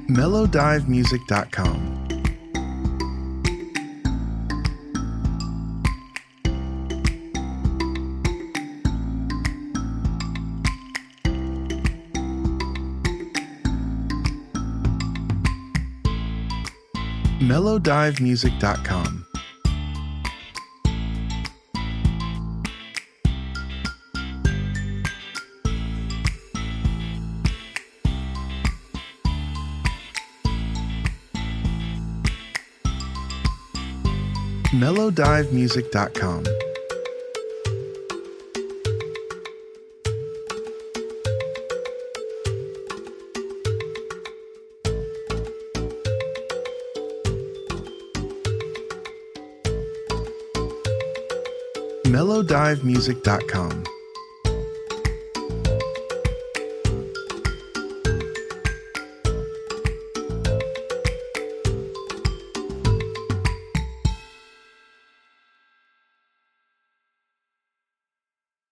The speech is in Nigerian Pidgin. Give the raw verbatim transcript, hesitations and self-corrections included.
Mellowdive Music dot com. Mellowdive Music dot com. Mellowdive Music dot com. Mellowdive Music dot com.